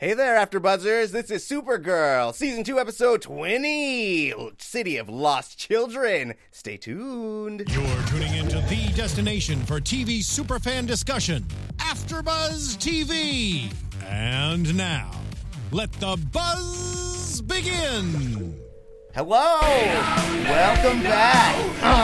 Hey there, AfterBuzzers! This is Supergirl, Season 2, Episode 20, City of Lost Children. Stay tuned. You're tuning into the destination for TV superfan discussion, AfterBuzz TV. And now, let the buzz begin. Hello! Welcome back!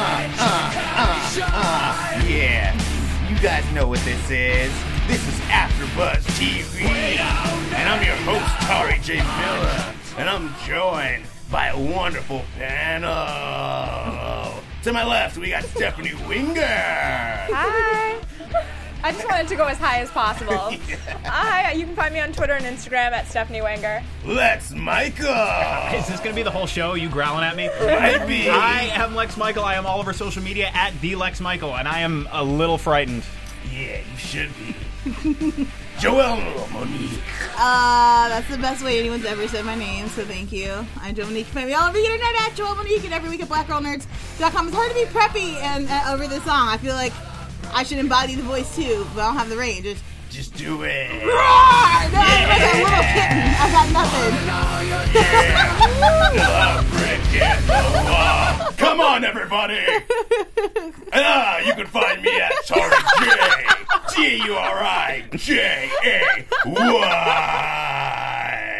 Yeah, you guys know what this is. This is AfterBuzz TV, and I'm your host, Tari J. Miller, and I'm joined by a wonderful panel. To my left, we got Stephanie Winger. Hi. I just wanted to go as high as possible. Yeah. Hi, you can find me on Twitter and Instagram at Stephanie Wenger. Lex Michael. Is this going to be the whole show, you growling at me? Might be. I am Lex Michael. I am all over social media at TheLexMichael, and I am a little frightened. Yeah, you should be. Joelle Monique. That's the best way anyone's ever said my name, so thank you. I'm Joelle Monique. Find me all over the internet at Joelle Monique and every week at blackgirlnerds.com. It's hard to be preppy and over this song. I feel like I should embody the voice too, but I don't have the range. Just do it. Roar! No, I'm like a little kitten. I got nothing. Yeah. Break the wall. Come on, everybody. You can find me at Tari J. T-U-R-I-J-A-Y.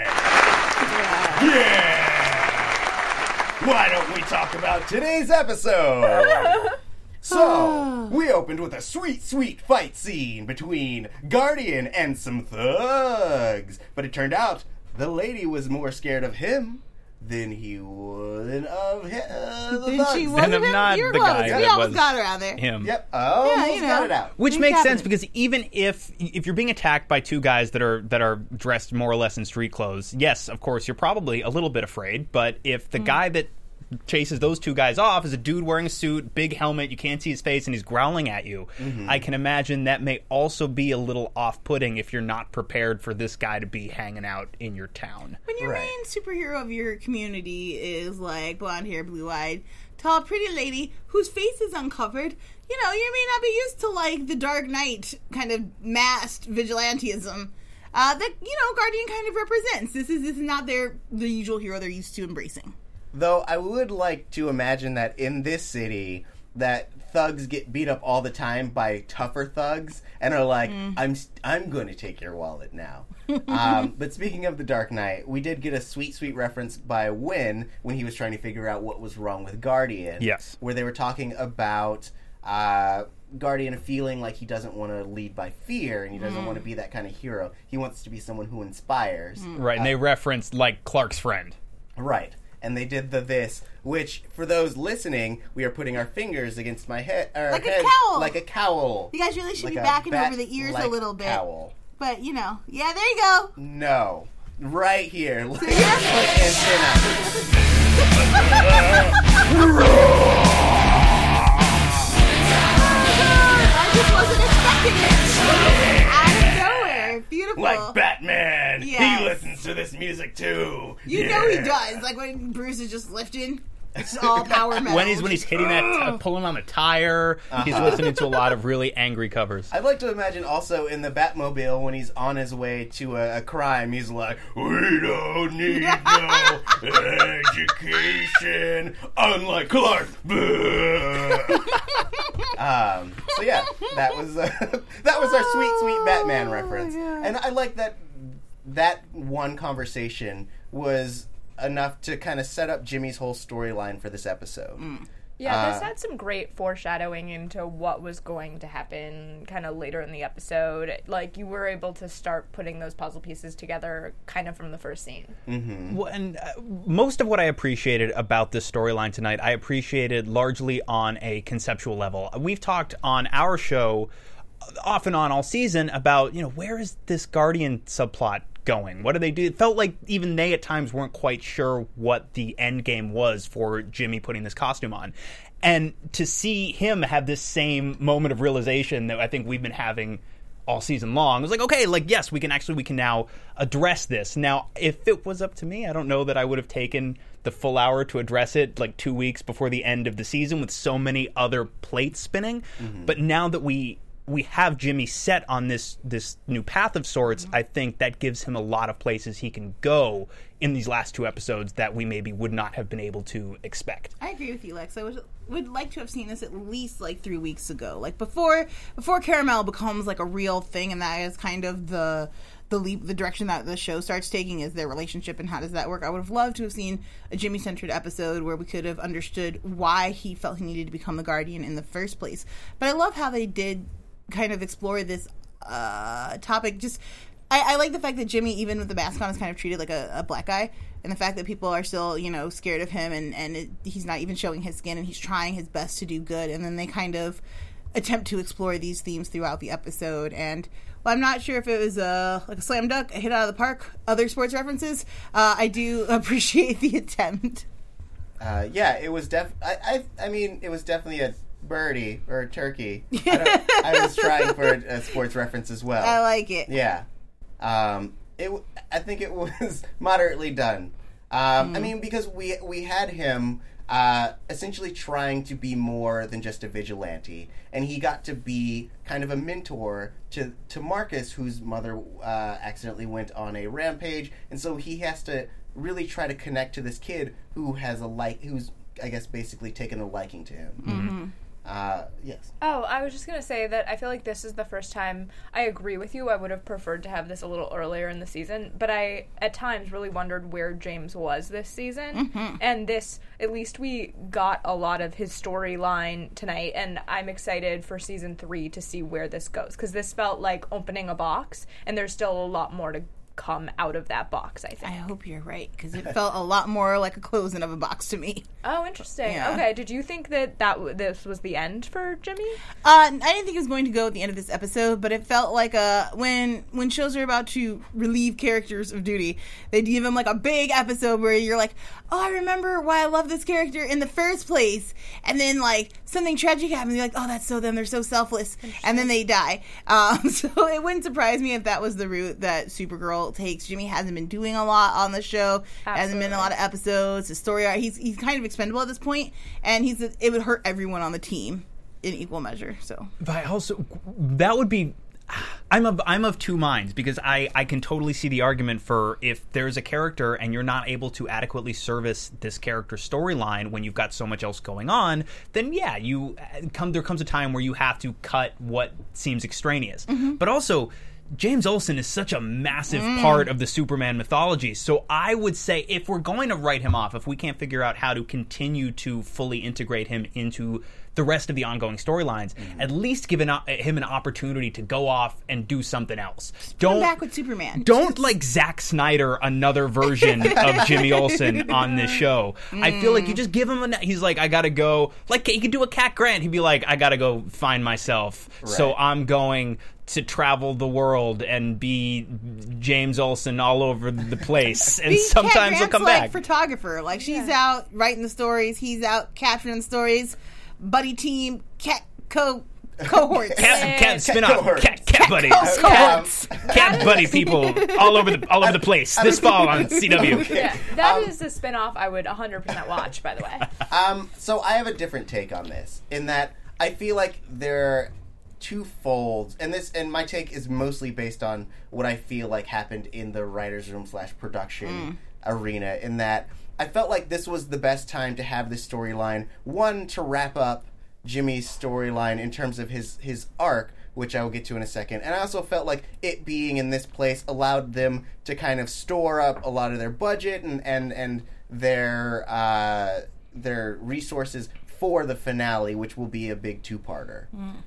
Yeah. Why don't we talk about today's episode? So, we opened with a sweet, sweet fight scene between Guardian and some thugs. But it turned out the lady was more scared of him than he would of him. She wasn't And I'm him? not You're the close. guy We that almost was got her out there. Him. Yep. Almost you know. got it out. Which Things makes happen. sense because even if you're being attacked by two guys that are dressed more or less in street clothes, yes, of course, you're probably a little bit afraid. But if the guy that chases those two guys off is a dude wearing a suit, big helmet, you can't see his face, and he's growling at you, I can imagine that may also be a little off-putting if you're not prepared for this guy to be hanging out in your town. When your Right. main superhero of your community is like blonde hair, blue eyed, tall, pretty lady whose face is uncovered, you know, you may not be used to like the Dark Knight kind of masked vigilantism that, you know, Guardian kind of represents. This is not the usual hero they're used to embracing. Though I would like to imagine that in this city, that thugs get beat up all the time by tougher thugs and are like, I'm going to take your wallet now. But speaking of the Dark Knight, we did get a sweet, sweet reference by Wynn when he was trying to figure out what was wrong with Guardian. Yes. Where they were talking about Guardian feeling like he doesn't want to lead by fear and he doesn't want to be that kind of hero. He wants to be someone who inspires. Right, and they referenced, like, Clark's friend. Right. And they did this, which, for those listening, we are putting our fingers against my head. Like a cowl. Like a cowl. You guys really should Like be a backing over the ears bat-like a little bit. Cowl. But, you know, yeah, there you go. No. Right here. Like an antenna. I just wasn't expecting it. Out of nowhere. Beautiful. Like Batman. Yes. He listens to this music, too. You know he does. Like when Bruce is just lifting. It's all power metal. When he's hitting that, pulling on the tire, he's listening to a lot of really angry covers. I'd like to imagine also in the Batmobile when he's on his way to a crime, he's like, we don't need no education, unlike Clark. So yeah, that was our sweet, sweet Batman reference. And I like that one conversation was enough to kind of set up Jimmy's whole storyline for this episode. Yeah, this had some great foreshadowing into what was going to happen kind of later in the episode. Like, you were able to start putting those puzzle pieces together kind of from the first scene. Well, and most of what I appreciated about this storyline tonight, I appreciated largely on a conceptual level. We've talked on our show off and on all season about, you know, where is this Guardian subplot going? What do they do? It felt like even they at times weren't quite sure what the end game was for Jimmy putting this costume on. And to see him have this same moment of realization that I think we've been having all season long, it was like, okay, like, yes, we can now address this. Now, if it was up to me, I don't know that I would have taken the full hour to address it like 2 weeks before the end of the season with so many other plates spinning. But now that we we have Jimmy set on this new path of sorts, I think that gives him a lot of places he can go in these last 2 episodes that we maybe would not have been able to expect. I agree with you, Lex. I would like to have seen this at least like 3 weeks ago, like before Caramel becomes like a real thing, and that is kind of the direction that the show starts taking, is their relationship and how does that work. I would have loved to have seen a Jimmy-centered episode where we could have understood why he felt he needed to become the Guardian in the first place. But I love how they did kind of explore this topic. Just I like the fact that Jimmy, even with the mask on, is kind of treated like a black guy, and the fact that people are still, scared of him, and he's not even showing his skin, and he's trying his best to do good, and then they kind of attempt to explore these themes throughout the episode. And well, I'm not sure if it was like a slam dunk, a hit out of the park, other sports references. I do appreciate the attempt. Yeah, it was I mean, it was definitely a birdie or a turkey. I was trying for a sports reference as well. I like it. Yeah. I think it was moderately done. I mean, because we had him essentially trying to be more than just a vigilante, and he got to be kind of a mentor to Marcus, whose mother accidentally went on a rampage, and so he has to really try to connect to this kid who has who's, I guess, basically taken a liking to him. Mm-hmm. Yes. Oh, I was just going to say that I feel like this is the first time I agree with you. I would have preferred to have this a little earlier in the season, but I, at times, really wondered where James was this season. Mm-hmm. And this, at least we got a lot of his storyline tonight, and I'm excited for season 3 to see where this goes, because this felt like opening a box, and there's still a lot more to come out of that box, I think. I hope you're right, because it felt a lot more like a closing of a box to me. Oh, interesting. Yeah. Okay, did you think that this was the end for Jimmy? I didn't think it was going to go at the end of this episode, but it felt like when shows are about to relieve characters of duty, they give them like a big episode where you're like, oh, I remember why I love this character in the first place, and then like something tragic happens, you're like, oh, that's so them, they're so selfless, and then they die. So it wouldn't surprise me if that was the route that Supergirl takes. Jimmy hasn't been doing a lot on the show. Absolutely. Hasn't been a lot of episodes. His story arc, he's kind of expendable at this point, and it would hurt everyone on the team in equal measure. So, but I also, that would be, I'm of two minds, because I can totally see the argument for if there's a character and you're not able to adequately service this character's storyline when you've got so much else going on, then yeah, there comes a time where you have to cut what seems extraneous. Mm-hmm. But also, James Olsen is such a massive part of the Superman mythology, so I would say if we're going to write him off, if we can't figure out how to continue to fully integrate him into the rest of the ongoing storylines, at least give him an opportunity to go off and do something else. Come back with Superman. Don't like Zack Snyder another version of Jimmy Olsen on this show. I feel like you just give him he's like, I gotta go, like he could do a Cat Grant. He'd be like, I gotta go find myself, so I'm going to travel the world and be James Olsen all over the place, and sometimes he'll come back. Like photographer, like she's out writing the stories, he's out capturing the stories, buddy team, cat cohorts, cat spin-off, cat buddies, cat buddy people all over the place this fall on CW. Yeah, that is a spin-off I would 100% watch, by the way. So I have a different take on this, in that I feel like there two folds, and my take is mostly based on what I feel like happened in the writer's room / production arena, in that I felt like this was the best time to have this storyline, one, to wrap up Jimmy's storyline in terms of his arc, which I will get to in a second, and I also felt like it being in this place allowed them to kind of store up a lot of their budget and their resources for the finale, which will be a big two-parter.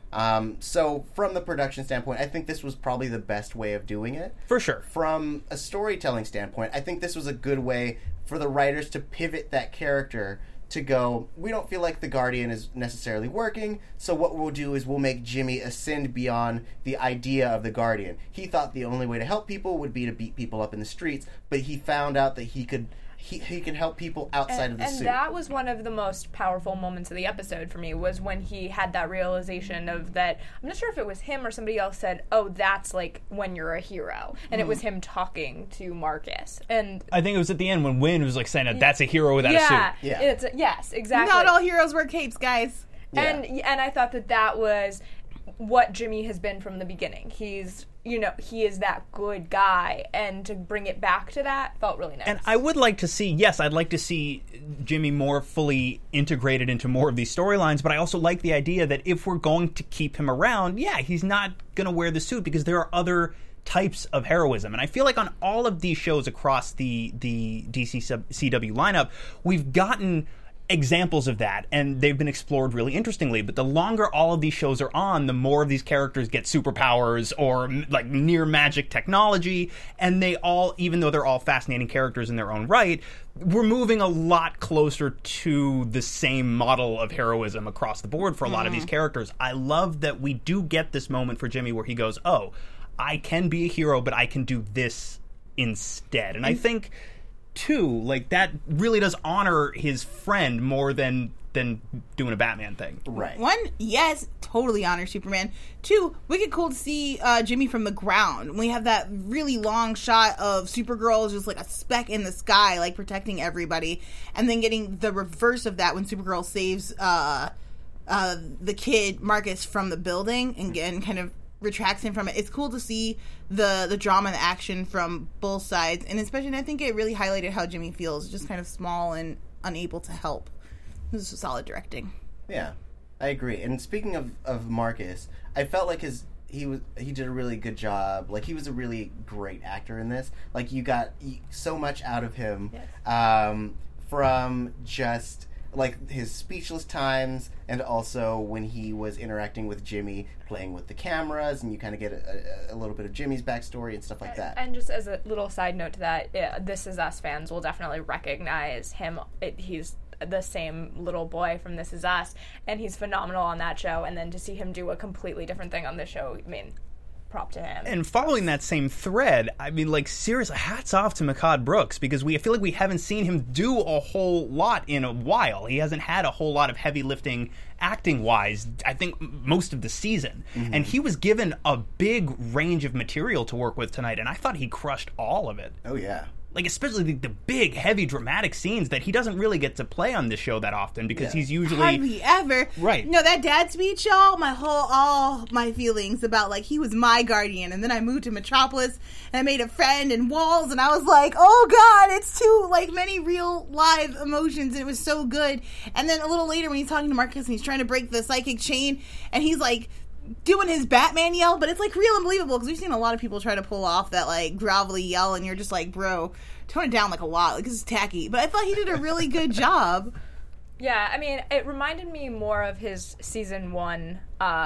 So from the production standpoint, I think this was probably the best way of doing it. For sure. From a storytelling standpoint, I think this was a good way for the writers to pivot that character to go, we don't feel like the Guardian is necessarily working, so what we'll do is we'll make Jimmy ascend beyond the idea of the Guardian. He thought the only way to help people would be to beat people up in the streets, but he found out that he can help people outside of the suit. And that was one of the most powerful moments of the episode for me, was when he had that realization of that, I'm not sure if it was him or somebody else said, oh, that's like when you're a hero. And it was him talking to Marcus. And I think it was at the end when Wynn was like saying, that's a hero without a suit. Yeah, yes, exactly. Not all heroes wear capes, guys. And I thought that was what Jimmy has been from the beginning. He's, he is that good guy, and to bring it back to that felt really nice. And I would like to see, yes, I'd like to see Jimmy more fully integrated into more of these storylines, but I also like the idea that if we're going to keep him around, he's not going to wear the suit because there are other types of heroism. And I feel like on all of these shows across the DC-CW lineup, we've gotten examples of that, and they've been explored really interestingly. But the longer all of these shows are on, the more of these characters get superpowers or like near magic technology, and they all, even though they're all fascinating characters in their own right, we're moving a lot closer to the same model of heroism across the board for a lot of these characters. I love that we do get this moment for Jimmy where he goes, oh, I can be a hero, but I can do this instead. And I think too, like, that really does honor his friend more than doing a Batman thing. Right. One, yes, totally honor Superman. Two, wicked cool to see Jimmy from the ground. We have that really long shot of Supergirl just like a speck in the sky, like protecting everybody, and then getting the reverse of that when Supergirl saves the kid Marcus from the building and kind of retracts him from it. It's cool to see the drama and the action from both sides, and especially, I think it really highlighted how Jimmy feels, just kind of small and unable to help. This is solid directing. Yeah, I agree. And speaking of Marcus, I felt like he did a really good job. Like, he was a really great actor in this. Like, you got so much out of him, from just like his speechless times, and also when he was interacting with Jimmy, playing with the cameras, and you kind of get a little bit of Jimmy's backstory and stuff like that. And just as a little side note to that, This Is Us fans will definitely recognize him. He's the same little boy from This Is Us, and he's phenomenal on that show, and then to see him do a completely different thing on this show, I mean, prop to him. And following that same thread, I mean, like, seriously, hats off to Mehcad Brooks, because I feel like we haven't seen him do a whole lot in a while. He hasn't had a whole lot of heavy lifting acting-wise, I think, most of the season. Mm-hmm. And he was given a big range of material to work with tonight, and I thought he crushed all of it. Oh, yeah. Like, especially the big, heavy, dramatic scenes that he doesn't really get to play on this show that often, because he's usually... Hardly ever. Right. No, that dad speech, y'all, all my feelings about, like, he was my guardian, and then I moved to Metropolis, and I made a friend and walls, and I was like, oh, God, it's too, like, many real, live emotions, and it was so good. And then a little later, when he's talking to Marcus, and he's trying to break the psychic chain, and he's, like, doing his Batman yell, but it's like real and believable, because we've seen a lot of people try to pull off that like grovelly yell, and you're just like, bro, tone it down like a lot, like this is tacky. But I thought he did a really good job. Yeah, I mean, it reminded me more of his season 1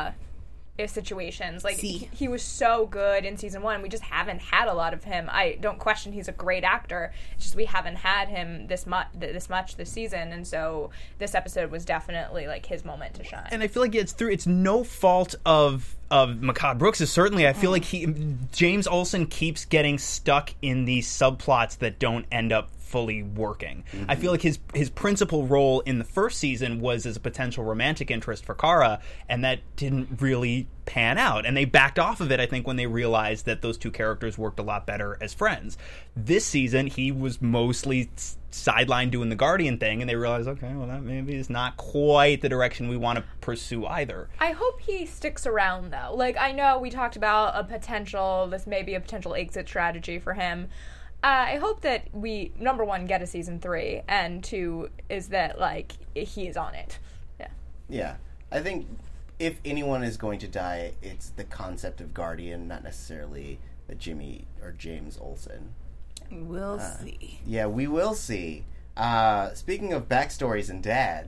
situations. Like, he was so good in season 1. We just haven't had a lot of him. I don't question he's a great actor. It's just we haven't had him this much this season, and so this episode was definitely like his moment to shine. And I feel like it's no fault of Mehcad Brooks. Certainly, I feel like James Olsen keeps getting stuck in these subplots that don't end up fully working. Mm-hmm. I feel like his principal role in the first season was as a potential romantic interest for Kara, and that didn't really pan out. And they backed off of it, I think, when they realized that those two characters worked a lot better as friends. This season, he was mostly sidelined doing the Guardian thing, and they realized, okay, well, that maybe is not quite the direction we want to pursue either. I hope he sticks around, though. Like, I know we talked about this may be a potential exit strategy for him. I hope that we, number 1, get a season 3, and 2 is that, like, he is on it. Yeah. Yeah. I think if anyone is going to die, it's the concept of Guardian, not necessarily the Jimmy or James Olsen. We'll see. Yeah, we will see. Speaking of backstories and dads,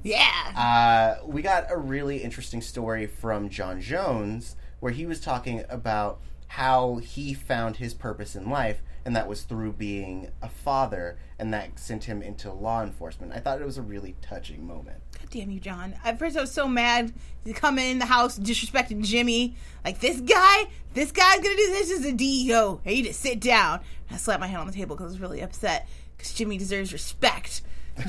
we got a really interesting story from John Jones, where he was talking about how he found his purpose in life, and that was through being a father, and that sent him into law enforcement. I thought it was a really touching moment. God damn you, John. At first I was so mad to come in the house disrespecting Jimmy. Like, this guy's gonna do this as a DEO. Hey, you just sit down. And I slapped my hand on the table because I was really upset, because Jimmy deserves respect.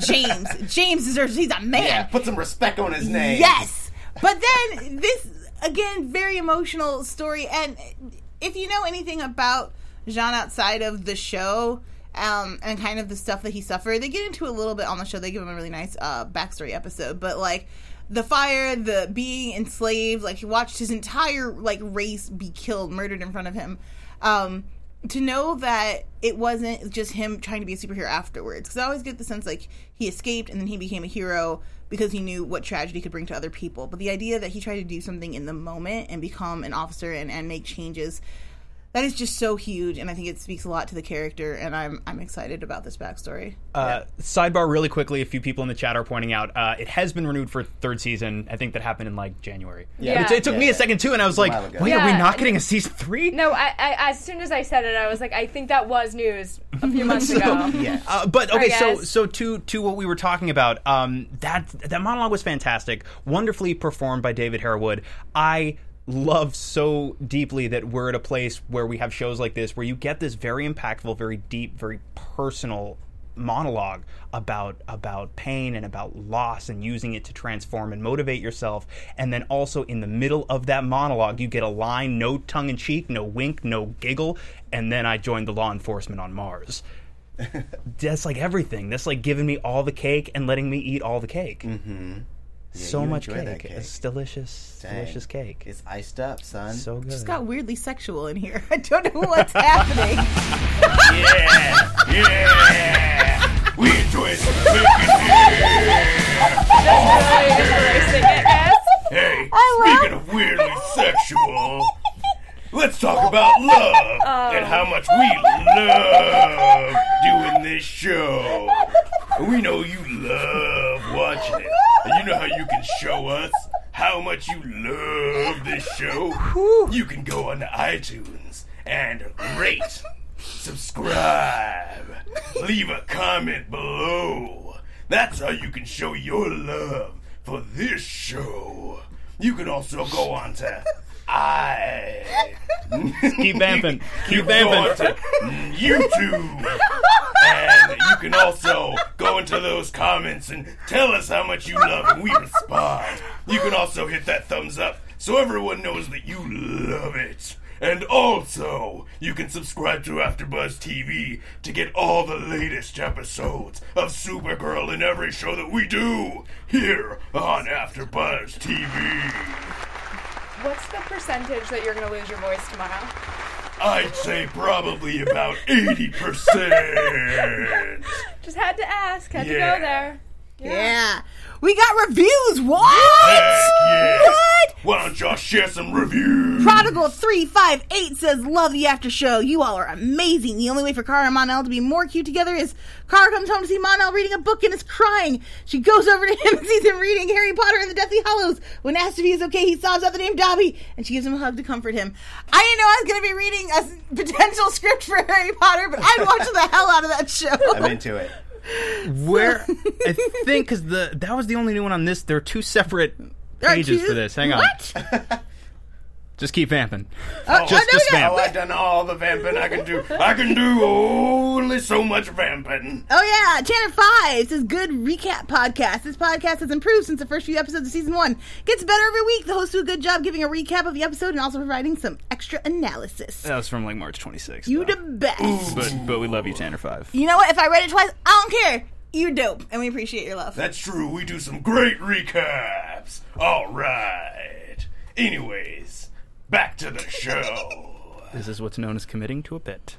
James deserves, he's a man. Yeah, put some respect on his name. Yes. But then this, again, very emotional story, and if you know anything about Jean outside of the show, and kind of the stuff that he suffered. They get into a little bit on the show. They give him a really nice backstory episode, but like the fire, the being enslaved, like he watched his entire like race be killed, murdered in front of him. To know that it wasn't just him trying to be a superhero afterwards, because I always get the sense like he escaped and then he became a hero because he knew what tragedy could bring to other people. But the idea that he tried to do something in the moment and become an officer and make changes, that is just so huge, and I think it speaks a lot to the character, and I'm excited about this backstory. Sidebar really quickly, a few people in the chat are pointing out, it has been renewed for third season. I think that happened in, like, January. Yeah. It took me a second, too, and I was like, wait, are we not getting a season 3? No, I as soon as I said it, I was like, I think that was news a few months ago. Yeah. But, okay, Sorry, so to what we were talking about, that monologue was fantastic, wonderfully performed by David Harewood. I love so deeply that we're at a place where we have shows like this where you get this very impactful, very deep, very personal monologue about pain and about loss and using it to transform and motivate yourself. And then also in the middle of that monologue, you get a line, no tongue-in-cheek, no wink, no giggle, and then I joined the law enforcement on Mars. That's like everything. That's like giving me all the cake and letting me eat all the cake. Mm-hmm. Yeah, so much enjoy cake. that cake. It's delicious, delicious cake. It's iced up, son. So good. It just got weirdly sexual in here. I don't know what's happening. Yeah! We enjoy some cooking here! Hey, speaking of weirdly sexual, let's talk about love and how much we love doing this show. We know you love watching it, and you know how you can show us how much you love this show? You can go on to iTunes and rate, subscribe, leave a comment below. That's how you can show your love for this show. You can also go on to Keep vamping. Keep go on vamping. to YouTube. And you can also go into those comments and tell us how much you love and we respond. You can also hit that thumbs up so everyone knows that you love it. And also, you can subscribe to AfterBuzz TV to get all the latest episodes of Supergirl and every show that we do here on AfterBuzz TV. What's the percentage that you're going to lose your voice tomorrow? I'd say probably about 80%. Just had to ask. Had to Yeah. go there. Yeah. We got reviews. What? Heck yeah. What? Why don't y'all share some reviews? Prodigal358 says, love the after show. You all are amazing. The only way for Kara and Mon-El to be more cute together is Kara comes home to see Mon-El reading a book and is crying. She goes over to him and sees him reading Harry Potter and the Deathly Hallows. When asked if he is okay, he sobs out the name Dobby, and she gives him a hug to comfort him. I didn't know I was going to be reading a potential script for Harry Potter, but I'd watch the hell out of that show. I'm into it. Where I think because that was the only new one on this. There are two separate There are pages two? for this. Hang on. What? Just keep vamping. Just just vamp. Oh, I've done all the vamping I can do. I can do only so much vamping. Oh yeah, Tanner 5 says good recap podcast. This podcast has improved since the first few episodes of season 1. Gets better every week. The hosts do a good job giving a recap of the episode and also providing some extra analysis. That was from like March 26th. You the best. But we love you, Tanner 5. You know what? If I read it twice, I don't care. You're dope, and we appreciate your love. That's true. We do some great recaps. All right. Anyways, back to the show. This is what's known as committing to a bit.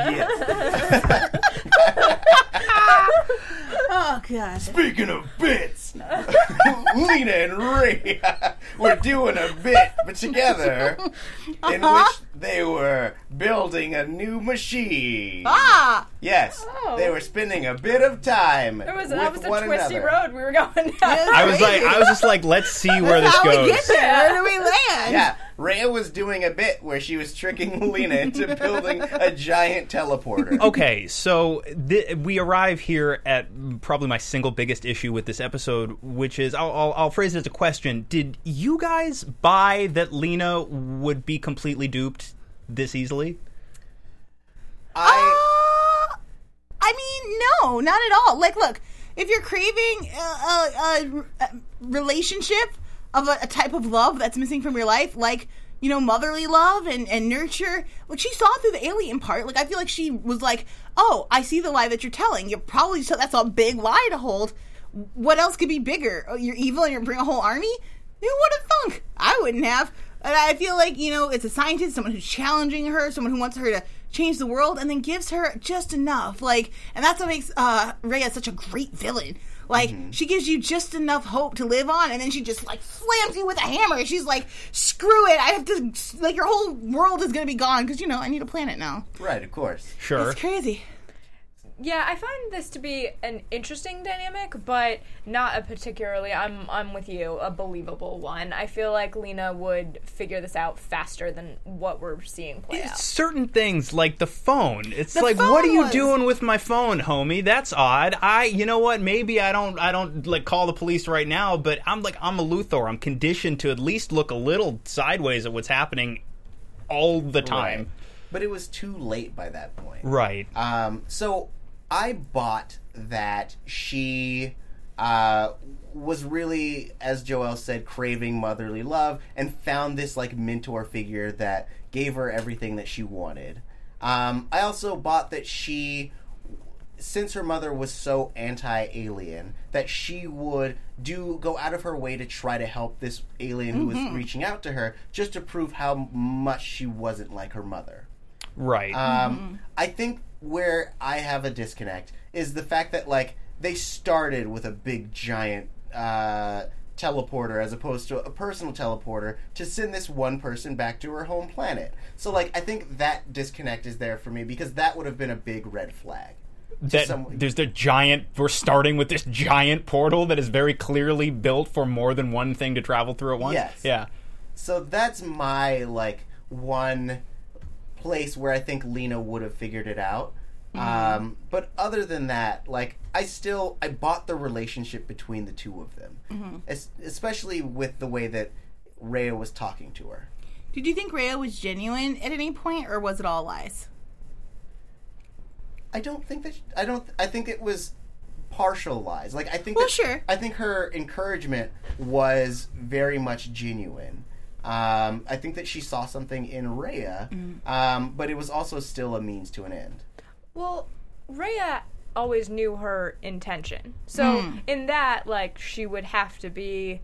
Oh god. Speaking of bits, Lena and Ray were doing a bit together in which they were building a new machine. Ah! Yes, Oh. they were spending a bit of time That was with a one twisty another. road we were going down. I was just like, let's see where this How goes. we get there? Where do we land? Yeah, Rhea was doing a bit where she was tricking Lena into building a giant teleporter. Okay, so we arrive here at probably my single biggest issue with this episode, which is I'll phrase it as a question: did you guys buy that Lena would be completely duped this easily? I mean, no, not at all. Like, look, if you're craving a relationship of a type of love that's missing from your life, like motherly love and nurture. Like, she saw through the alien part. Like, I feel like she was like, oh, I see the lie that you're telling. You're probably, that's a big lie to hold. What else could be bigger? Oh, you're evil and you bring a whole army? Who would have thunk? I wouldn't have. And I feel like, it's a scientist, someone who's challenging her, someone who wants her to change the world, and then gives her just enough. Like, and that's what makes Rhea such a great villain. Like, she gives you just enough hope to live on, and then she just, like, slams you with a hammer. She's like, screw it. I have to, like, your whole world is going to be gone because, I need a planet now. Right, of course. Sure. It's crazy. Yeah, I find this to be an interesting dynamic, but not a particularly, I'm with you, a believable one. I feel like Lena would figure this out faster than what we're seeing play out. Certain things, like the phone. It's The like, phone what are you was- doing with my phone, homie? That's odd. You know what? Maybe I don't like call the police right now, but I'm a Luthor. I'm conditioned to at least look a little sideways at what's happening all the time. Right. But it was too late by that point. Right. So I bought that she was really, as Joelle said, craving motherly love and found this like mentor figure that gave her everything that she wanted. I also bought that she, since her mother was so anti-alien, that she would go out of her way to try to help this alien who was reaching out to her, just to prove how much she wasn't like her mother. Right. I think where I have a disconnect is the fact that, like, they started with a big, giant teleporter as opposed to a personal teleporter to send this one person back to her home planet. So, like, I think that disconnect is there for me because that would have been a big red flag. We're starting with this giant portal that is very clearly built for more than one thing to travel through at once. Yes. Yeah. So that's my, like, one place where I think Lena would have figured it out. But other than that, like, I bought the relationship between the two of them, especially with the way that Rhea was talking to her. Did you think Rhea was genuine at any point, or was it all lies? I think it was partial lies. Like, I think sure. I think her encouragement was very much genuine. I think that she saw something in Rhea, but it was also still a means to an end. Well, Rhea always knew her intention. So in that, like, she would have to be...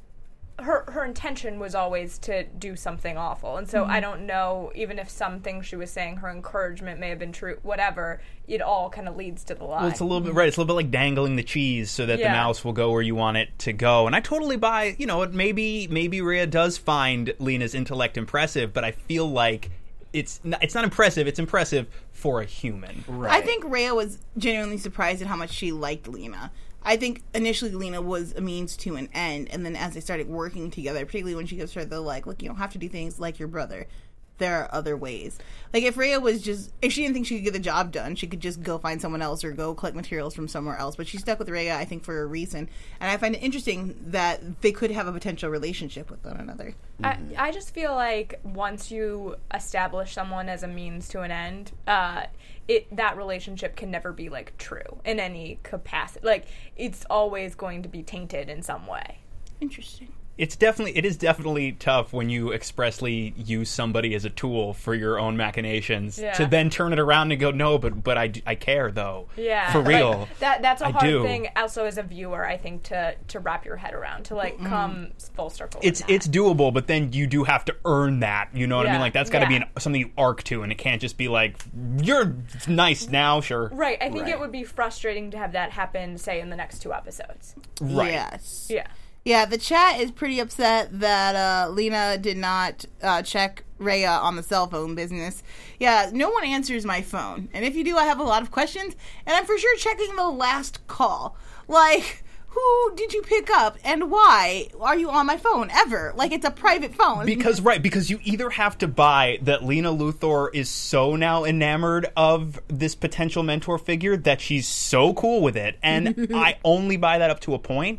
Her intention was always to do something awful. And so I don't know, even if some things she was saying, her encouragement may have been true, whatever, it all kind of leads to the lie. Well, it's a little bit right. It's a little bit like dangling the cheese so that the mouse will go where you want it to go. And I totally buy, maybe Rhea does find Lena's intellect impressive, but I feel like it's not impressive. It's impressive for a human. Right. I think Rhea was genuinely surprised at how much she liked Lena. I think initially Lena was a means to an end, and then as they started working together, particularly when she gives her the, like, look, you don't have to do things like your brother. There are other ways. Like, if Rhea was if she didn't think she could get the job done, she could just go find someone else or go collect materials from somewhere else. But she stuck with Rhea, I think, for a reason. And I find it interesting that they could have a potential relationship with one another. I just feel like once you establish someone as a means to an end, that relationship can never be, like, true in any capacity. Like, it's always going to be tainted in some way. Interesting. It is definitely tough when you expressly use somebody as a tool for your own machinations to then turn it around and go, no, but I care though. Yeah. For real. Like, that's a I hard do. thing also as a viewer, I think, to wrap your head around, to, like, come full circle. It's doable, but then you do have to earn that. You know what I mean? Like, that's got to be something you arc to, and it can't just be like, you're nice now, sure. Right. I think Right. it would be frustrating to have that happen, say, in the next 2 episodes. Right. Yes. Yeah. Yeah, the chat is pretty upset that Lena did not check Rhea on the cell phone business. Yeah, no one answers my phone. And if you do, I have a lot of questions. And I'm for sure checking the last call. Like, who did you pick up and why are you on my phone ever? Like, it's a private phone. Because you either have to buy that Lena Luthor is so now enamored of this potential mentor figure that she's so cool with it, and I only buy that up to a point.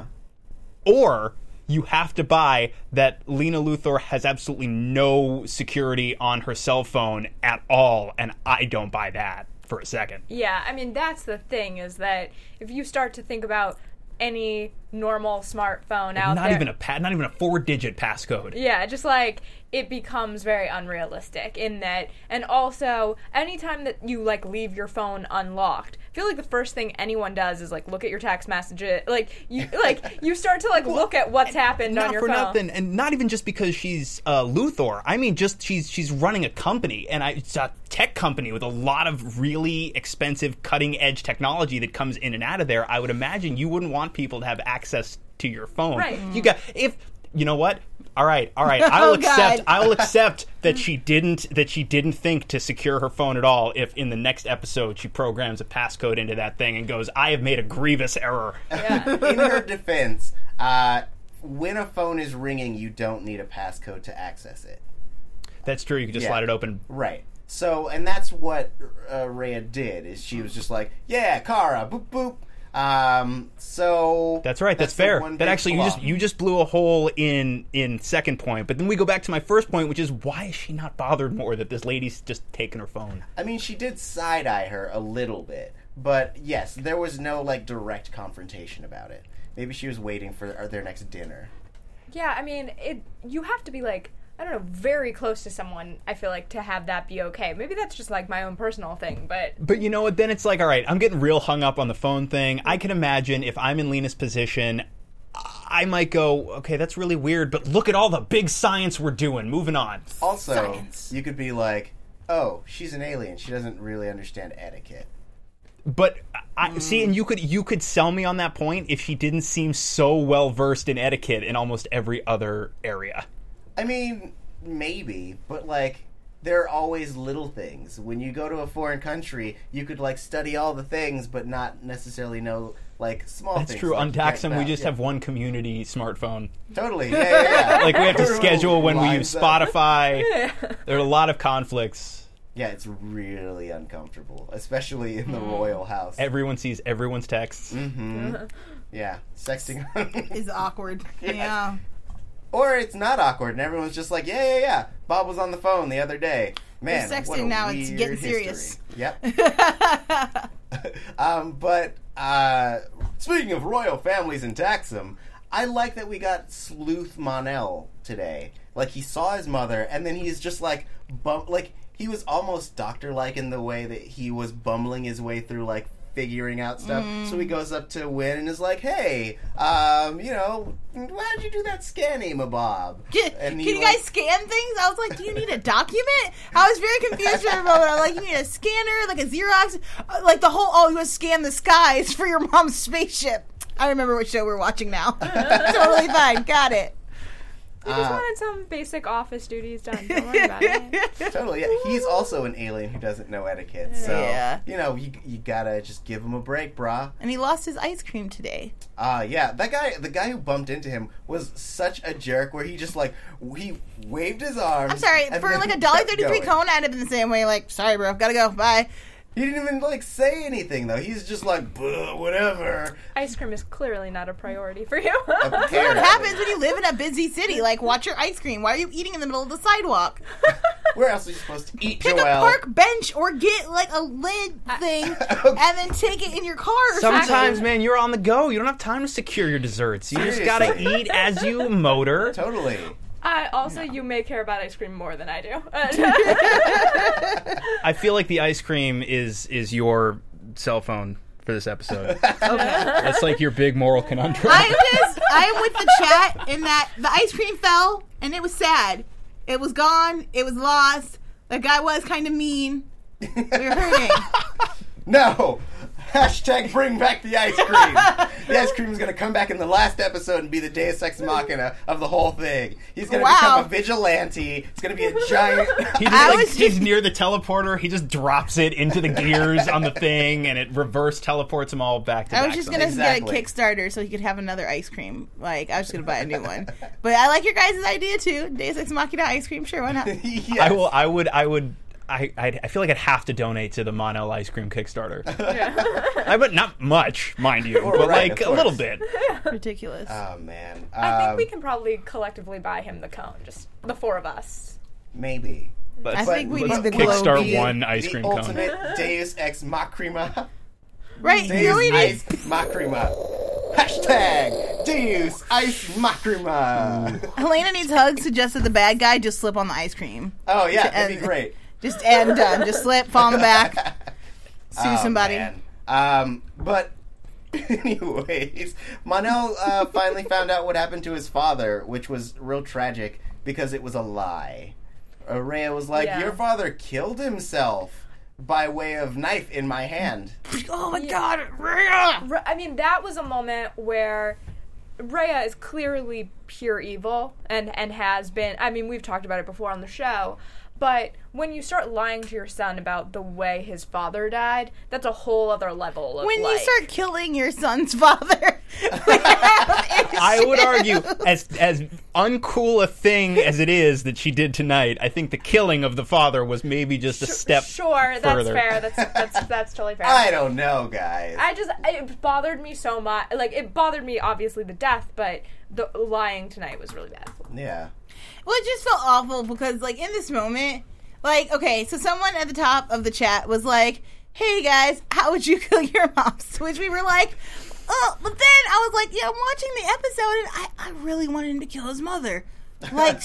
Or you have to buy that Lena Luthor has absolutely no security on her cell phone at all, and I don't buy that for a second. Yeah, I mean, that's the thing, is that if you start to think about any normal smartphone out Not there. even not even a 4-digit passcode. Yeah, just like it becomes very unrealistic in that, and also anytime that you like leave your phone unlocked, I feel like the first thing anyone does is like look at your text messages. Like you start to like look at what's happened on your phone. Not for nothing, and not even just because she's Luthor. I mean, just she's running a company, and it's a tech company with a lot of really expensive, cutting edge technology that comes in and out of there. I would imagine you wouldn't want people to have access to your phone. Right. You know what? All right. I'll accept that she didn't think to secure her phone at all if in the next episode she programs a passcode into that thing and goes, I have made a grievous error. Yeah. In her defense, when a phone is ringing, you don't need a passcode to access it. That's true. You can just slide it open. Right. So, and that's what Rhea did, is she was just like, yeah, Kara, boop, boop. So that's right. That's fair. That actually, flaw. you just blew a hole in second point. But then we go back to my first point, which is why is she not bothered more that this lady's just taking her phone? I mean, she did side eye her a little bit, but yes, there was no like direct confrontation about it. Maybe she was waiting for their next dinner. Yeah, I mean, you have to be like, I don't know, very close to someone, I feel like, to have that be okay. Maybe that's just, like, my own personal thing, but... But you know what, then it's like, all right, I'm getting real hung up on the phone thing. I can imagine if I'm in Lena's position, I might go, okay, that's really weird, but look at all the big science we're doing. Moving on. Also, you could be like, oh, she's an alien. She doesn't really understand etiquette. But I see, and you could sell me on that point if she didn't seem so well versed in etiquette in almost every other area. I mean, maybe, but like, there are always little things. When you go to a foreign country, you could like study all the things, but not necessarily know like small things. That's true. Like On Daxam, we just have one community smartphone. Totally. Yeah. Like we have to schedule when we use Lines up. Spotify. There are a lot of conflicts. Yeah, it's really uncomfortable, especially in the royal house. Everyone sees everyone's texts. Mm-hmm. Yeah, sexting Is awkward. Yeah. Or it's not awkward, and everyone's just like, yeah. Bob was on the phone the other day. Man, They're what a sexting now, it's weird getting history. serious. Yep. But speaking of royal families in Daxam, I like that we got Sleuth Monel today. Like, he saw his mother, and then he's just like, he was almost doctor-like in the way that he was bumbling his way through, like, figuring out stuff. So he goes up to Win and is like, hey, why'd you do that scanning, Bob? Can you guys scan things? I was like, do you need a document? I was very confused for a moment. I'm like, you need a scanner, like a Xerox? Like the whole, you want to scan the skies for your mom's spaceship. I remember what show we're watching now. Totally fine. Got it. We just wanted some basic office duties done. Don't worry about it. Totally, yeah. He's also an alien who doesn't know etiquette. So, you gotta just give him a break, brah. And he lost his ice cream today. Yeah. The guy who bumped into him was such a jerk where he just, like, he waved his arms. I'm sorry, for like a $1.33 cone, I'd have been the same way, like, sorry, bro, gotta go, bye. He didn't even, like, say anything, though. He's just like, whatever. Ice cream is clearly not a priority for you. That's what happens when you live in a busy city. Like, watch your ice cream. Why are you eating in the middle of the sidewalk? Where else are you supposed to eat, Pick Joelle? a park bench or get, like, a lid thing and then take it in your car or Sometimes, something. man, you're on the go. You don't have time to secure your desserts. You just gotta eat as you motor. Totally. You may care about ice cream more than I do. I feel like the ice cream is your cell phone for this episode. That's like your big moral conundrum. I am with the chat in that the ice cream fell and it was sad. It was gone. It was lost. The guy was kind of mean. We were hurting. No! Hashtag bring back the ice cream. The ice cream is going to come back in the last episode and be the Deus Ex Machina of the whole thing. He's going to become a vigilante. It's going to be a giant... He's near the teleporter. He just drops it into the gears on the thing, and it reverse teleports them all back to I was just going to get a Kickstarter so he could have another ice cream. Like, I was just going to buy a new one. But I like your guys' idea, too. Deus Ex Machina ice cream. Sure, why not? Yes. I feel like I'd have to donate to the Monel ice cream Kickstarter. Yeah. But not much, mind you, but like a little bit. Ridiculous. Oh, man. I think we can probably collectively buy him the cone, just the four of us. Maybe. I think we need the Kickstart one ice cream cone. The ultimate Deus Ex Machina. Right. Deus Ex Machina. Hashtag Deus Ice Macrima. Helena needs hugs. Suggested the bad guy just slip on the ice cream. Oh, yeah, that'd be great. Just and done. Just slip, fall on the back, sue somebody. Man. But anyways, Mon-El finally found out what happened to his father, which was real tragic because it was a lie. Rhea was like, your father killed himself by way of knife in my hand. Oh my God, Rhea! I mean, that was a moment where Rhea is clearly pure evil and has been. I mean, we've talked about it before on the show. But when you start lying to your son about the way his father died, that's a whole other level of When you start killing your son's father, I would argue, as uncool a thing as it is that she did tonight, I think the killing of the father was maybe just a step Sure, further. that's fair. That's totally fair. I don't know, guys. It bothered me so much. Like, it bothered me, obviously, the death, but the lying tonight was really bad. Yeah. Well, it just felt awful because, like, in this moment, like, okay, so someone at the top of the chat was like, hey, guys, how would you kill your mom? To which we were like, oh, but then I was like, yeah, I'm watching the episode, and I really wanted him to kill his mother. Like,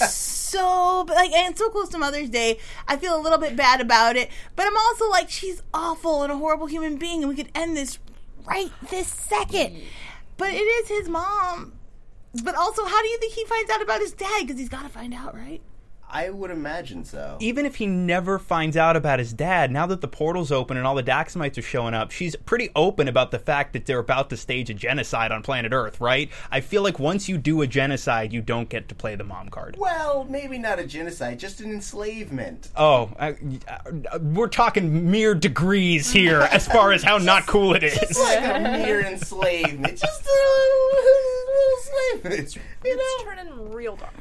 and so close to Mother's Day, I feel a little bit bad about it, but I'm also like, she's awful and a horrible human being, and we could end this right this second. But it is his mom. But also, how do you think he finds out about his dad? Because he's got to find out, right? I would imagine so. Even if he never finds out about his dad, now that the portal's open and all the Daxamites are showing up, she's pretty open about the fact that they're about to stage a genocide on planet Earth, right? I feel like once you do a genocide, you don't get to play the mom card. Well, maybe not a genocide, just an enslavement. Oh, we're talking mere degrees here as far as how not cool it is. It's like a mere enslavement. Just a little enslavement. It's turning real dark.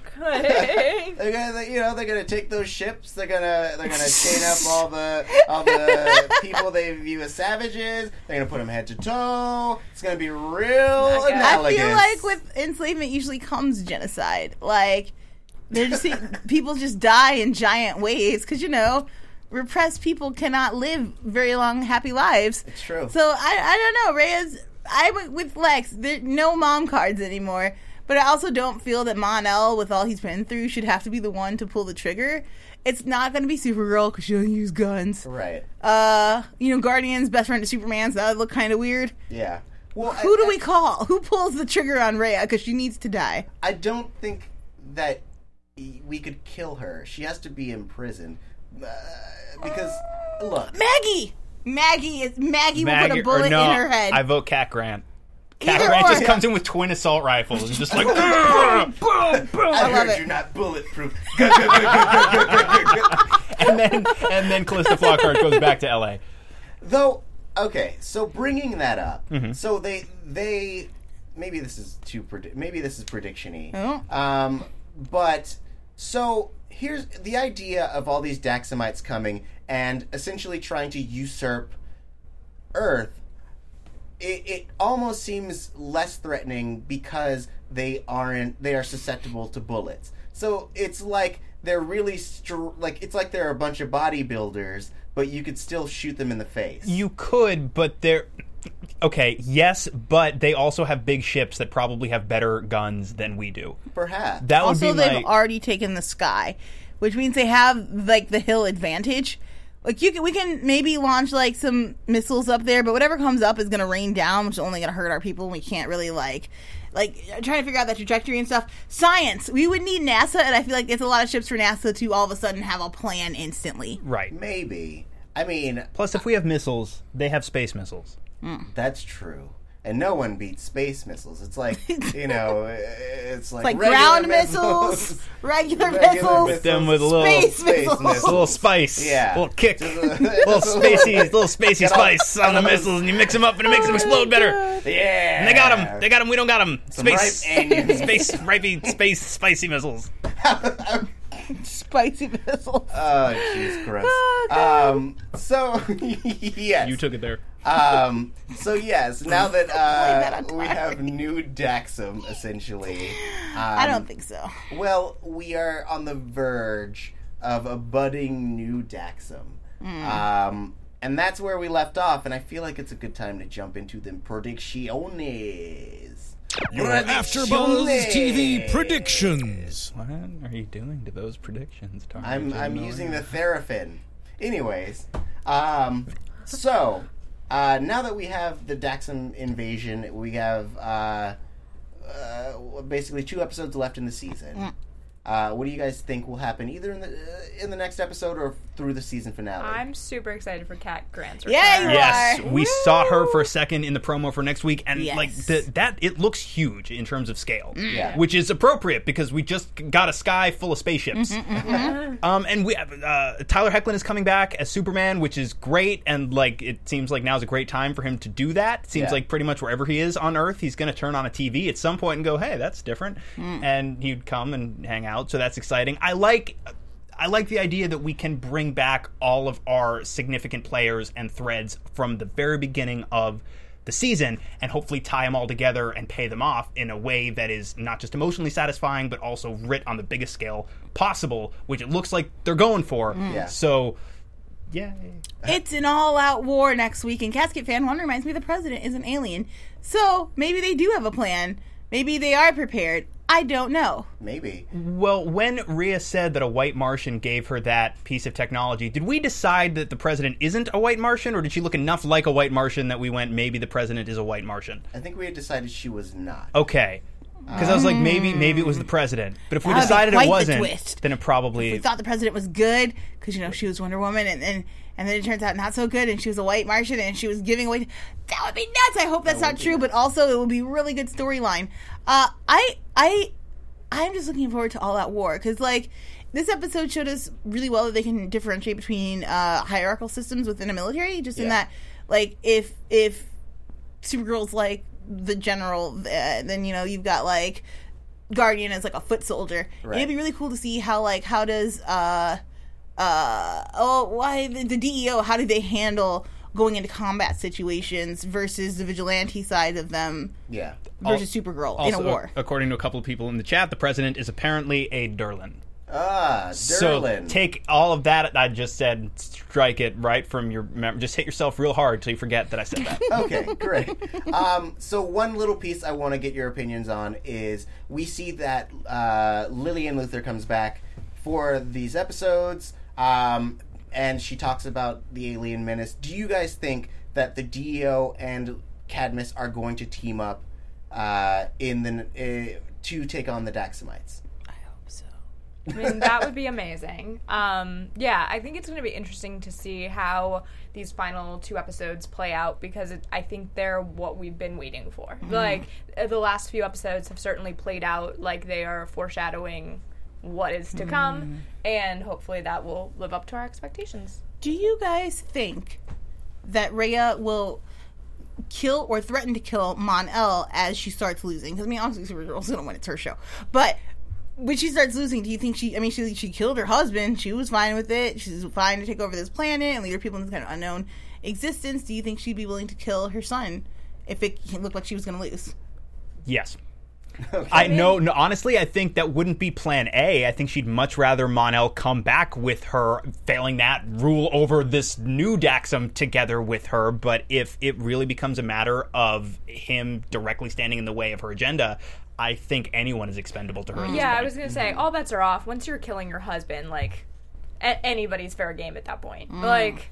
They're gonna take those ships. They're gonna chain up all the people they view as savages. They're gonna put them head to toe. It's gonna be real analogous. I feel like with enslavement usually comes genocide. Like they're just people just die in giant waves because repressed people cannot live very long, happy lives. It's true. So I don't know. I went with Lex. There no mom cards anymore. But I also don't feel that Mon-El, with all he's been through, should have to be the one to pull the trigger. It's not going to be Supergirl because she doesn't use guns. Right. Guardian's best friend to Superman, so that would look kind of weird. Yeah. Well, who do we call? Who pulls the trigger on Rhea because she needs to die? I don't think that we could kill her. She has to be imprisoned. Because, look. Maggie will put a bullet in her head. I vote Cat Grant. Cat Grant just comes in with twin assault rifles and just like boom, boom, boom. I heard you're not bulletproof. and then Calista Flockhart goes back to LA. Though, okay, so bringing that up, so they maybe this is prediction-y. Oh. But so here's the idea of all these Daxamites coming and essentially trying to usurp Earth. It almost seems less threatening because they are susceptible to bullets. So it's like they're really it's like they're a bunch of bodybuilders, but you could still shoot them in the face. You could, but they're okay. Yes, but they also have big ships that probably have better guns than we do. Perhaps that would also be they've already taken the sky, which means they have like the hill advantage. Like we can maybe launch like some missiles up there, but whatever comes up is going to rain down, which is only going to hurt our people. And we can't really like trying to figure out that trajectory and stuff. Science, we would need NASA, and I feel like it's a lot of ships for NASA to all of a sudden have a plan instantly. Right? Maybe. I mean, plus if we have missiles, they have space missiles. That's true. And no one beats space missiles. It's like, it's like ground missiles, regular missiles, with them with a little space missiles. A little spice, yeah, a little kick, little spacey spice on the missiles, and you mix them up and it makes them explode better. Yeah, and they got them. We don't got them. Space spicy missiles. Spicy missiles. Oh, jeez, gross. Oh, so yes, you took it there. So yes, now that we have new Daxam, essentially. I don't think so. Well, we are on the verge of a budding new Daxam. And that's where we left off, and I feel like it's a good time to jump into the predicciones. Your AfterBuzz TV predictions. What are you doing to those predictions, Tara? I'm using the Therafin. Anyways, so now that we have the Daxam invasion, we have basically 2 episodes left in the season. What do you guys think will happen either in the next episode or through the season finale? I'm super excited for Kat Grant's return. Yeah, you Yes, are. we saw her for a second in the promo for next week, and Yes. like that, it looks huge in terms of scale, Yeah. which is appropriate because we just got a sky full of spaceships. And we have Tyler Hoechlin is coming back as Superman, which is great, and like it seems like now's a great time for him to do that. It seems Yeah. like pretty much wherever he is on Earth, he's going to turn on a TV at some point and go, "Hey, that's different," and he'd come and hang out. So that's exciting. I like the idea that we can bring back all of our significant players and threads from the very beginning of the season and hopefully tie them all together and pay them off in a way that is not just emotionally satisfying but also writ on the biggest scale possible, which it looks like they're going for. Yeah. So, yeah. It's an all-out war next week, and Casket Fan 1 reminds me the president is an alien. So maybe they do have a plan. Maybe they are prepared. I don't know. Maybe. Well, when Rhea said that a white Martian gave her that piece of technology, did we decide that the president isn't a white Martian, or did she look enough like a white Martian that we went, maybe the president is a white Martian? I think we had decided she was not. Okay. Because I was like, maybe it was the president. But if we That would be decided quite it the wasn't, twist. then it probably... We thought the president was good because, she was Wonder Woman, and then it turns out not so good, and she was a white Martian, and she was giving away... That would be nuts! I hope that's not true, but also it would be a really good storyline. I'm just looking forward to All Out War, because, like, this episode showed us really well that they can differentiate between hierarchical systems within a military, just in Yeah. that, like, if Supergirl's, like, the general, then, you've got, like, Guardian as, like, a foot soldier. Right. And it'd be really cool to see how does, the DEO, how do they handle going into combat situations versus the vigilante side of them Yeah. versus Supergirl in a Also, war. according to a couple of people in the chat, the president is apparently a Durlan. Durlin. So take all of that I just said, strike it right from your memory. Just hit yourself real hard till you forget that I said that. Okay, great. So one little piece I want to get your opinions on is we see that Lillian Luthor comes back for these episodes, and she talks about the alien menace. Do you guys think that the DEO and Cadmus are going to team up to take on the Daxamites? I hope so. I mean, that would be amazing. Yeah, I think it's going to be interesting to see how these final 2 episodes play out, because I think they're what we've been waiting for. Like, the last few episodes have certainly played out like they are foreshadowing what is to come, and hopefully that will live up to our expectations. Do you guys think that Rhea will kill or threaten to kill Mon-El as she starts losing? Because, obviously Supergirl's going to win. It's her show. But when she starts losing, do you think she killed her husband. She was fine with it. She's fine to take over this planet and lead her people in this kind of unknown existence. Do you think she'd be willing to kill her son if it looked like she was going to lose? Yes. Okay. No, honestly, I think that wouldn't be plan A. I think she'd much rather Mon-El come back with her, failing that, rule over this new Daxam together with her. But if it really becomes a matter of him directly standing in the way of her agenda, I think anyone is expendable to her. At this Yeah, point. I was going to say, all bets are off. Once you're killing your husband, like, anybody's fair game at that point. Like...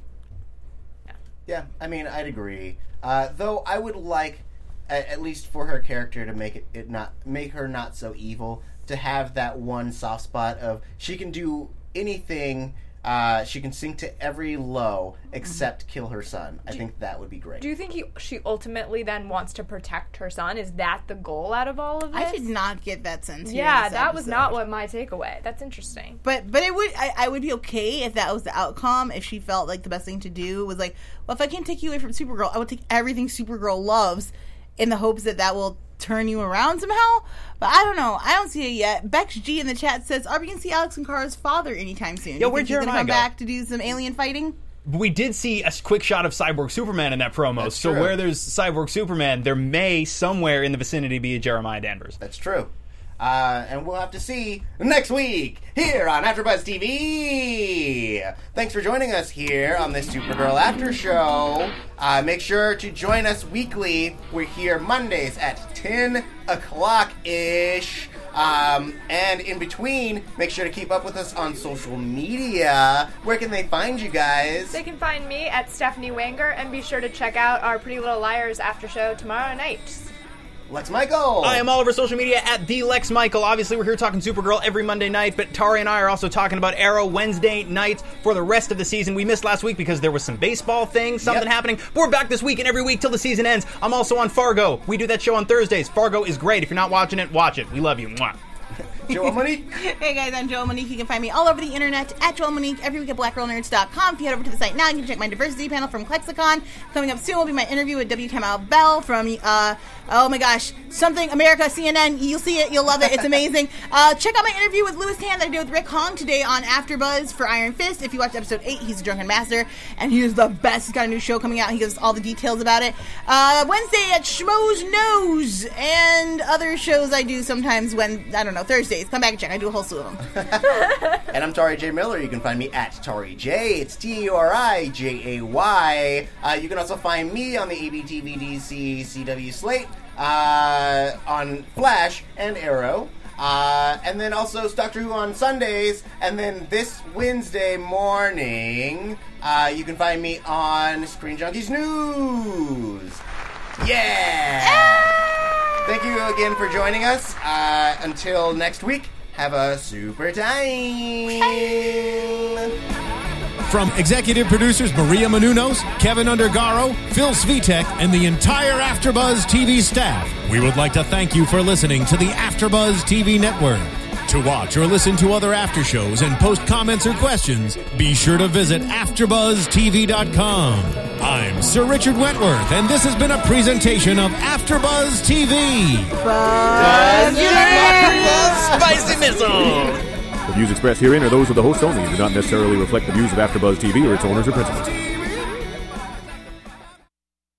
Yeah, I mean, I'd agree. Though I would like, at least for her character, to make her not so evil. To have that one soft spot of she can do anything. She can sink to every low except kill her son. I think that would be great. Do you think she ultimately then wants to protect her son? Is that the goal out of all of this? I did not get that sense. Here in Yeah, this that was not episode. what my takeaway. That's interesting. But it would I would be okay if that was the outcome, if she felt like the best thing to do was like, well, if I can't take you away from Supergirl, I would take everything Supergirl loves in the hopes that will turn you around somehow. But I don't know. I don't see it yet. Bex G in the chat says, are we going to see Alex and Kara's father anytime soon? Yo, You where'd think he's gonna Jeremiah come go? back to do some alien fighting? We did see a quick shot of Cyborg Superman in that promo. That's so true. where there's Cyborg Superman, there may somewhere in the vicinity be a Jeremiah Danvers. That's true. And we'll have to see next week here on AfterBuzz TV. Thanks for joining us here on this Supergirl After Show. Make sure to join us weekly. We're here Mondays at 10 o'clock-ish. And in between, make sure to keep up with us on social media. Where can they find you guys? They can find me at Stephanie Wanger, and be sure to check out our Pretty Little Liars after show tomorrow night. Lex Michael. I am all over social media at the Lex Michael. Obviously, we're here talking Supergirl every Monday night, but Tari and I are also talking about Arrow Wednesday nights for the rest of the season. We missed last week because there was some baseball thing, something happening. But we're back this week and every week till the season ends. I'm also on Fargo. We do that show on Thursdays. Fargo is great. If you're not watching it, watch it. We love you. Mwah. Joel Monique. Hey guys, I'm Joel Monique. You can find me all over the internet at Joel Monique, every week at blackgirlnerds.com. If you head over to the site now, you can check my diversity panel from Klexicon. Coming up soon will be my interview with W. Kamau Bell from, oh my gosh, Something America, CNN. You'll see it. You'll love it. It's amazing. Check out my interview with Louis Tan that I did with Rick Hong today on AfterBuzz for Iron Fist. If you watched episode 8, he's a drunken master, and he is the best. He's got a new show coming out. He gives us all the details about it. Wednesday at Schmo's Nose and other shows I do sometimes when, I don't know, Thursdays. Come back and check. I do a whole slew of them. And I'm Tari J. Miller. You can find me at Tari J. It's TARIJAY. You can also find me on the ABTVDC CW slate, on Flash and Arrow. And then also Doctor Who on Sundays. And then this Wednesday morning, you can find me on Screen Junkies News. Yeah! Thank you again for joining us. Until next week, have a super time. From executive producers Maria Menounos, Kevin Undergaro, Phil Svitek, and the entire AfterBuzz TV staff, we would like to thank you for listening to the AfterBuzz TV network. To watch or listen to other after shows and post comments or questions, be sure to visit AfterBuzzTV.com. I'm Sir Richard Wentworth, and this has been a presentation of AfterBuzz TV. Spicy missile! The views expressed herein are those of the host only and do not necessarily reflect the views of AfterBuzz TV or its owners or principals.